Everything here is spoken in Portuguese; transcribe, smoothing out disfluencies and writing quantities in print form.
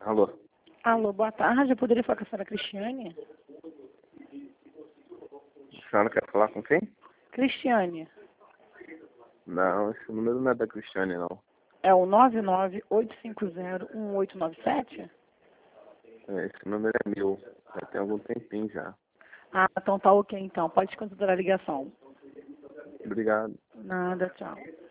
Alô? Alô, boa tarde. Eu poderia falar com a senhora Cristiane? A senhora quer falar com quem? Cristiane. Não, esse número não é da Cristiane, não. É o 998501897? Esse número é meu. Já tem algum tempinho já. Ah, então tá ok então. Pode considerar a ligação. Obrigado. Nada, tchau.